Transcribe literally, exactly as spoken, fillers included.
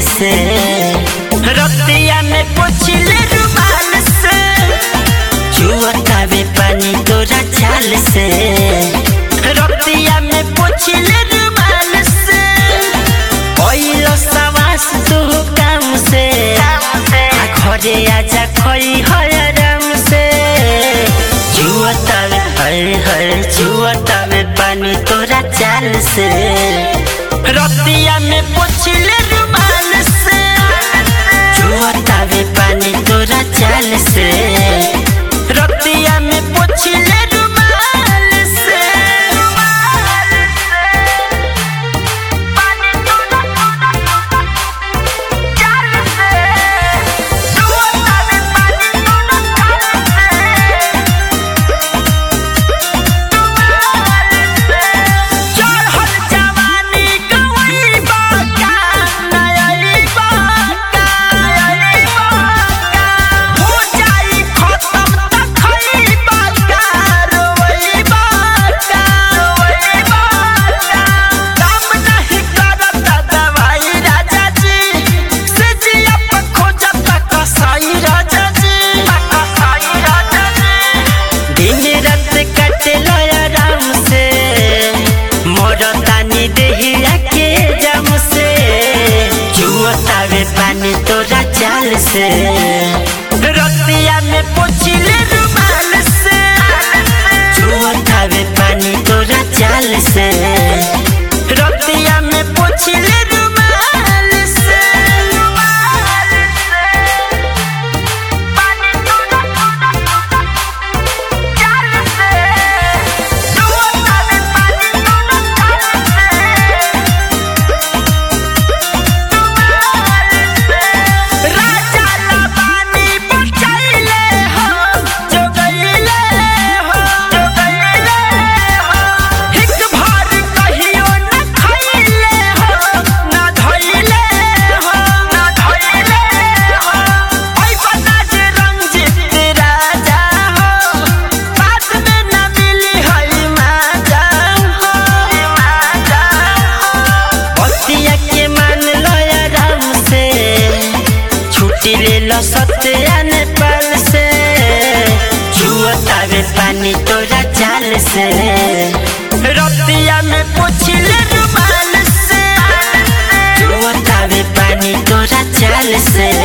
से, रतिया में पोछिले रुमाल से, चुअतावे पानी तोरा चाल से, रतिया में पोछिले रुमाल से, ओइलो सवास तू काम से, आ घरे आजा खोई हराम से, चुअतावे हर हर चुअतावे पानी तोरा चाल से, रतिया में पोछिले रुमाल से, चुअतावे पानी तोरा चाल से, रतिया में पोछिले रुमाल से, पानी तोरा चाल से, चुअतावे पानी तोरा चाल से, चढ़ल जवानी गवई बाका नयई बाका नयई बाका, हो जाई खत्म त खई बाका रोई बाका रोई बाका, दाम नहीं करत दवाई राजा जी, से जिया पर खोजत कसाई राजा जी, कसाई राजा जी, दिन रात कटेलो आराम से, मोरतानी देहिया के जाम से, चुअतावे पानी तोरा चाल से, रतिया में पोछिले रुमाल से, चुअतावे पानी तोरा चाल से, रतिया में पोछिले रुमाल से, रुमाल से, पानी तोरा चाल से, चुअतावे पानी तोरा चाल से, राजा लबानी बचैले हो, जोगैले हो, जोगैले हो, हिक भर कहियो न खैले हो, न धैले हो, न धैले हो, ओइ बनाज रंजित राजा हो, बात में न मिली हई माजा हो, माजा हो, बतिया के मान लो आराम से, छुट्टी ले लो सत्या नेपाल से, चुअतावे पानी तोरा चाल से, रतिया में पोछिले रुमाल से, चुअतावे पानी तोरा चाल से,